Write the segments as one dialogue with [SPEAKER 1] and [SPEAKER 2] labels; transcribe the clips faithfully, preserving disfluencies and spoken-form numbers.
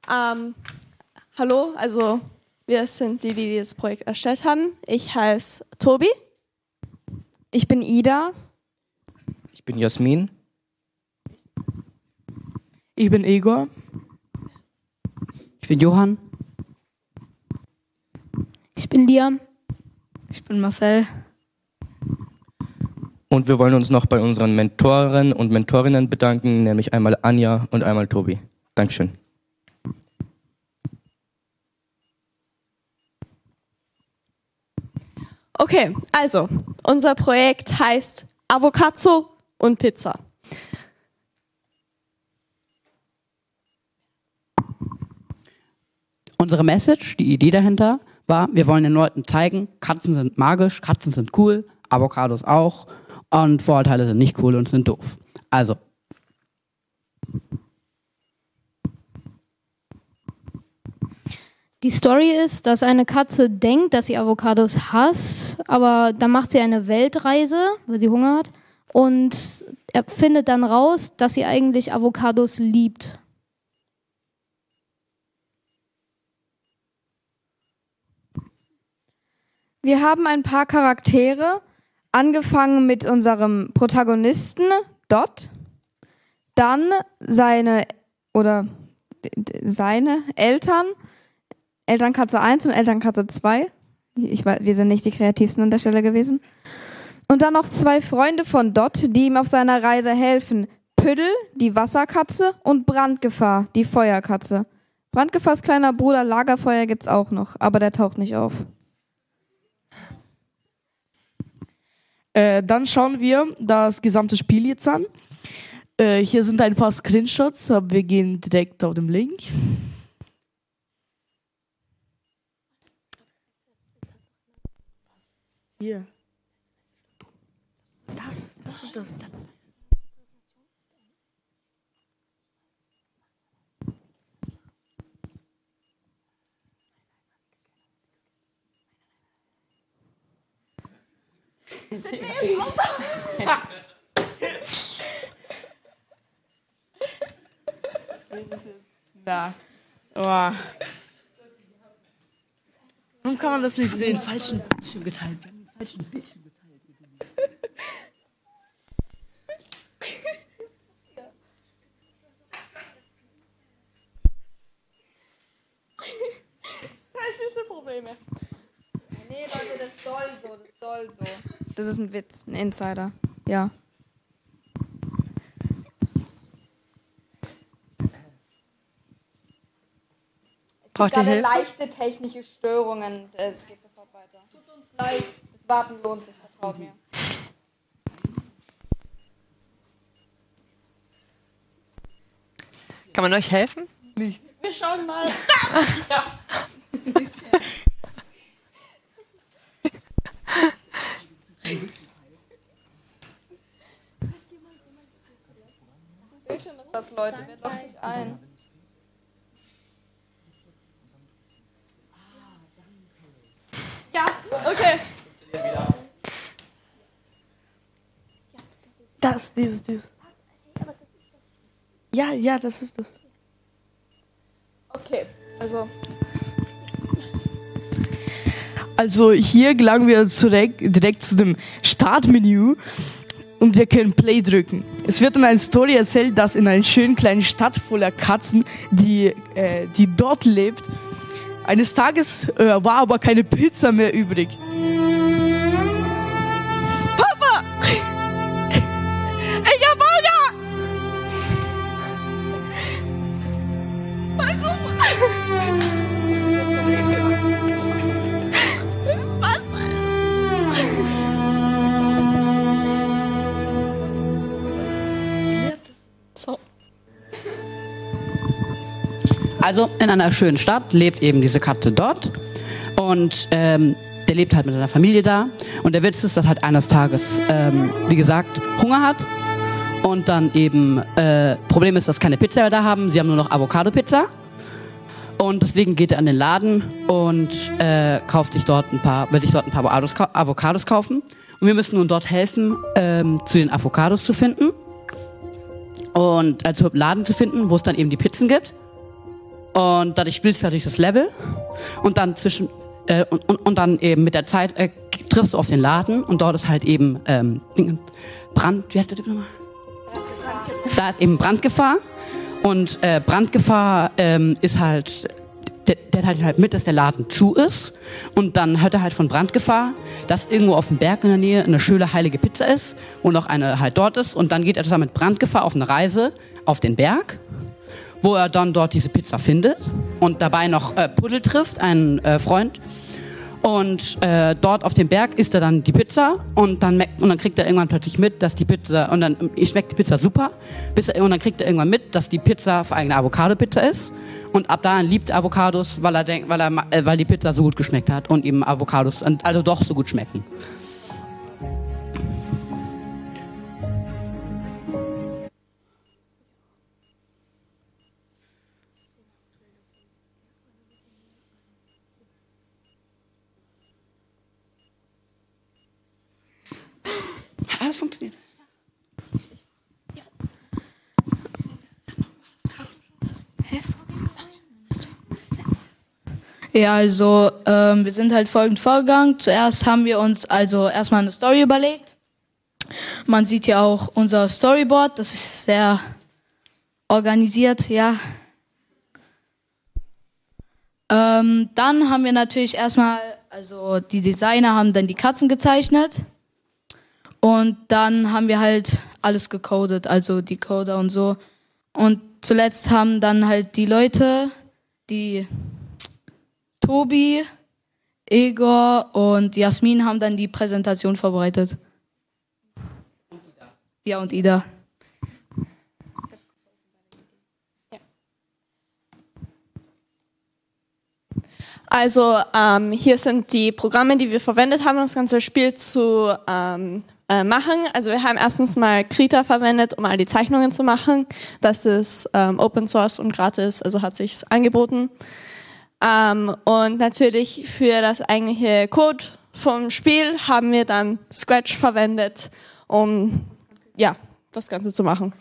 [SPEAKER 1] Ähm, hallo, also wir sind die, die das Projekt erstellt haben. Ich heiße Tobi.
[SPEAKER 2] Ich bin Ida.
[SPEAKER 3] Ich bin Jasmin.
[SPEAKER 4] Ich bin Igor.
[SPEAKER 5] Ich bin Johann.
[SPEAKER 6] Ich bin Liam. Ich bin Marcel.
[SPEAKER 3] Und wir wollen uns noch bei unseren Mentoren und Mentorinnen bedanken, nämlich einmal Anja und einmal Tobi. Dankeschön.
[SPEAKER 1] Okay, also unser Projekt heißt Avocazzo und Pizza.
[SPEAKER 5] Unsere Message, die Idee dahinter war, wir wollen den Leuten zeigen, Katzen sind magisch, Katzen sind cool, Avocados auch und Vorurteile sind nicht cool und sind doof. Also.
[SPEAKER 6] Die Story ist, dass eine Katze denkt, dass sie Avocados hasst, aber dann macht sie eine Weltreise, weil sie Hunger hat, und er findet dann raus, dass sie eigentlich Avocados liebt.
[SPEAKER 2] Wir haben ein paar Charaktere, angefangen mit unserem Protagonisten, Dot, dann seine oder seine Eltern, Elternkatze eins und Elternkatze zwei. Ich weiß, wir sind nicht die kreativsten an der Stelle gewesen. Und dann noch zwei Freunde von Dot, die ihm auf seiner Reise helfen. Püddel, die Wasserkatze, und Brandgefahr, die Feuerkatze. Brandgefahrs kleiner Bruder Lagerfeuer gibt's auch noch, aber der taucht nicht auf.
[SPEAKER 4] Äh, dann schauen wir das gesamte Spiel jetzt an. Äh, hier sind ein paar Screenshots, aber wir gehen direkt auf den Link. Hier. Das, das ist das. Na. Oh. Warum kann man das nicht sehen?
[SPEAKER 5] Falschen Bildschirm geteilt. Wir haben den falschen Bildschirm geteilt übrigens.
[SPEAKER 1] Technische Probleme.
[SPEAKER 2] Nee, Leute, das soll so, das soll so. Das ist ein Witz, ein Insider. Ja.
[SPEAKER 7] Braucht ihr Hilfe?
[SPEAKER 2] Leichte technische Störungen. Es geht sofort weiter. Tut uns leid. Das Warten lohnt sich, vertraut mir.
[SPEAKER 7] Kann man euch helfen?
[SPEAKER 4] Nicht.
[SPEAKER 1] Wir schauen mal.
[SPEAKER 4] Ja.
[SPEAKER 2] Bildschirm ist das, Leute. Wer loggt sich ein?
[SPEAKER 1] Ja, okay.
[SPEAKER 4] Das, dieses, dieses. Ja, ja, das ist das.
[SPEAKER 1] Okay, also.
[SPEAKER 4] Also hier gelangen wir direkt, direkt zu dem Startmenü und wir können Play drücken. Es wird dann eine Story erzählt, dass in einer schönen kleinen Stadt voller Katzen, die, äh, die dort lebt, eines Tages äh, war aber keine Pizza mehr übrig. Papa! Ich hab Hunger! Warum?
[SPEAKER 1] So.
[SPEAKER 5] Also in einer schönen Stadt lebt eben diese Katze dort und ähm, der lebt halt mit seiner Familie da und der Witz ist, dass halt eines Tages, ähm, wie gesagt, Hunger hat und dann eben äh, Problem ist, dass keine Pizza mehr da haben, sie haben nur noch Avocado-Pizza und deswegen geht er an den Laden und äh, kauft sich dort ein paar, will sich dort ein paar Avocados, Avocados kaufen und wir müssen nun dort helfen, ähm, zu den Avocados zu finden und also Laden zu finden, wo es dann eben die Pizzen gibt. Und dadurch spielst du durch das Level und dann zwischen äh, und, und, und dann eben mit der Zeit äh, triffst du auf den Laden und dort ist halt eben ähm, Brand, wie heißt der Typ nochmal? Da ist eben Brandgefahr und äh, Brandgefahr ähm, ist halt, der, der teilt halt mit, dass der Laden zu ist und dann hört er halt von Brandgefahr, dass irgendwo auf dem Berg in der Nähe eine schöne heilige Pizza ist und noch eine halt dort ist und dann geht er zusammen mit Brandgefahr auf eine Reise auf den Berg, wo er dann dort diese Pizza findet und dabei noch äh, Puddel trifft, einen äh, Freund. Und äh, dort auf dem Berg isst er dann die Pizza und dann, und dann kriegt er irgendwann plötzlich mit, dass die Pizza, und dann schmeckt die Pizza super, bis er, und dann kriegt er irgendwann mit, dass die Pizza vor allem eine Avocado-Pizza ist. Und ab da liebt er Avocados, weil er denkt, weil er, äh, weil die Pizza so gut geschmeckt hat und eben Avocados, also doch so gut schmecken. Alles funktioniert.
[SPEAKER 8] Ja, also ähm, wir sind halt folgend vorgegangen. Zuerst haben wir uns also erstmal eine Story überlegt. Man sieht ja auch unser Storyboard, das ist sehr organisiert, ja. Ähm, dann haben wir natürlich erstmal, also die Designer haben dann die Katzen gezeichnet. Und dann haben wir halt alles gecodet, also die Coder und so. Und zuletzt haben dann halt die Leute, die Tobi, Egor und Jasmin haben dann die Präsentation vorbereitet. Und Ida. Ja, und Ida.
[SPEAKER 1] Also ähm, hier sind die Programme, die wir verwendet haben, um das ganze Spiel zu ähm, äh, machen. Also wir haben erstens mal Krita verwendet, um all die Zeichnungen zu machen. Das ist ähm, Open Source und gratis, also hat sich's angeboten. Ähm, und natürlich für das eigentliche Code vom Spiel haben wir dann Scratch verwendet, um ja das Ganze zu machen.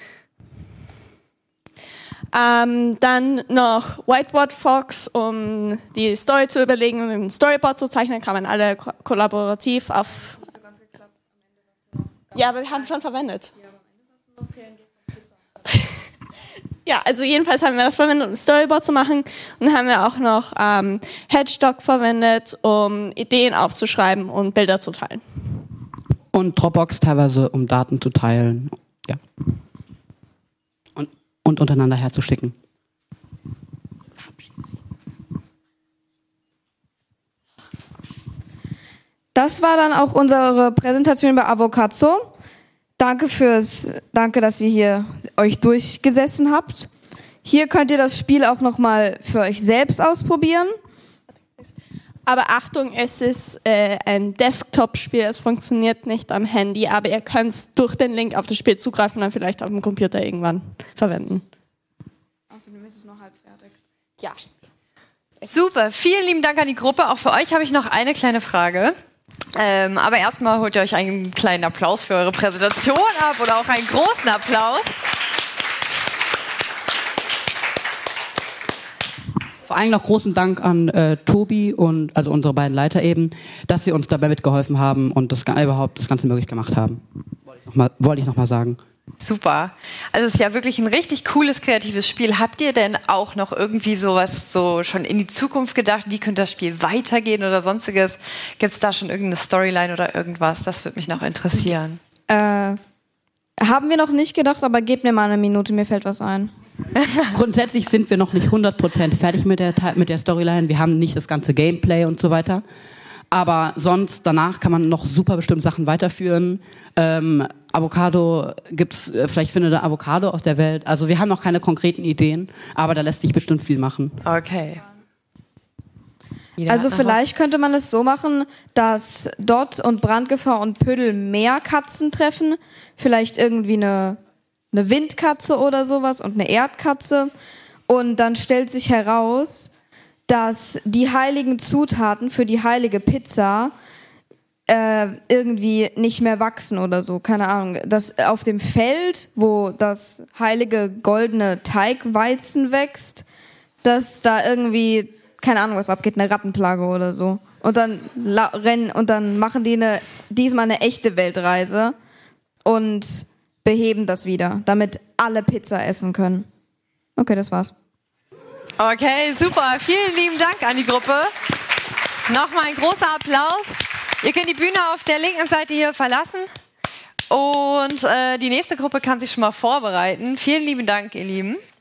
[SPEAKER 1] Ähm, dann noch Whiteboard Fox, um die Story zu überlegen und ein Storyboard zu zeichnen, kann man alle ko- kollaborativ auf... Ja, aber wir haben schon verwendet. Ja, also jedenfalls haben wir das verwendet, um ein Storyboard zu machen. Und dann haben wir auch noch ähm, Hedgehog verwendet, um Ideen aufzuschreiben und Bilder zu teilen.
[SPEAKER 5] Und Dropbox teilweise, um Daten zu teilen. Ja. Und, und untereinander herzuschicken.
[SPEAKER 2] Das war dann auch unsere Präsentation über Avocado. Danke fürs, danke, dass ihr hier euch durchgesessen habt. Hier könnt ihr das Spiel auch nochmal für euch selbst ausprobieren.
[SPEAKER 1] Aber Achtung, es ist äh, ein Desktop-Spiel, es funktioniert nicht am Handy, aber ihr könnt durch den Link auf das Spiel zugreifen und dann vielleicht auf dem Computer irgendwann verwenden.
[SPEAKER 2] Außerdem ist es noch halb fertig.
[SPEAKER 1] Ja.
[SPEAKER 7] Super, vielen lieben Dank an die Gruppe. Auch für euch habe ich noch eine kleine Frage. Ähm, aber erstmal holt ihr euch einen kleinen Applaus für eure Präsentation ab oder auch einen großen Applaus.
[SPEAKER 5] Vor allem noch großen Dank an äh, Tobi und also unsere beiden Leiter eben, dass sie uns dabei mitgeholfen haben und das äh, überhaupt das Ganze möglich gemacht haben. Wollte ich nochmal wollte ich noch mal sagen.
[SPEAKER 7] Super. Also es ist ja wirklich ein richtig cooles, kreatives Spiel. Habt ihr denn auch noch irgendwie sowas so schon in die Zukunft gedacht? Wie könnte das Spiel weitergehen oder sonstiges? Gibt es da schon irgendeine Storyline oder irgendwas? Das würde mich noch interessieren.
[SPEAKER 2] Äh, haben wir noch nicht gedacht, aber gebt mir mal eine Minute, mir fällt was ein.
[SPEAKER 5] Grundsätzlich sind wir noch nicht hundert Prozent fertig mit der, mit der Storyline. Wir haben nicht das ganze Gameplay und so weiter. Aber sonst, danach kann man noch super bestimmt Sachen weiterführen. Ähm, Avocado gibt's, äh, vielleicht findet ihr Avocado auf der Welt. Also wir haben noch keine konkreten Ideen, aber da lässt sich bestimmt viel machen.
[SPEAKER 7] Okay. Jeder
[SPEAKER 2] Also
[SPEAKER 7] hat noch
[SPEAKER 2] vielleicht könnte man es so machen, dass Dot und Brandgefahr und Pödel mehr Katzen treffen. Vielleicht irgendwie eine, eine Windkatze oder sowas und eine Erdkatze. Und dann stellt sich heraus, dass die heiligen Zutaten für die heilige Pizza äh, irgendwie nicht mehr wachsen oder so, keine Ahnung. Dass auf dem Feld, wo das heilige goldene Teigweizen wächst, dass da irgendwie, keine Ahnung, was abgeht, eine Rattenplage oder so. Und dann la- rennen und dann machen die eine, diesmal eine echte Weltreise und beheben das wieder, damit alle Pizza essen können. Okay, das war's.
[SPEAKER 7] Okay, super. Vielen lieben Dank an die Gruppe. Nochmal ein großer Applaus. Ihr könnt die Bühne auf der linken Seite hier verlassen. Und äh, die nächste Gruppe kann sich schon mal vorbereiten. Vielen lieben Dank, ihr Lieben.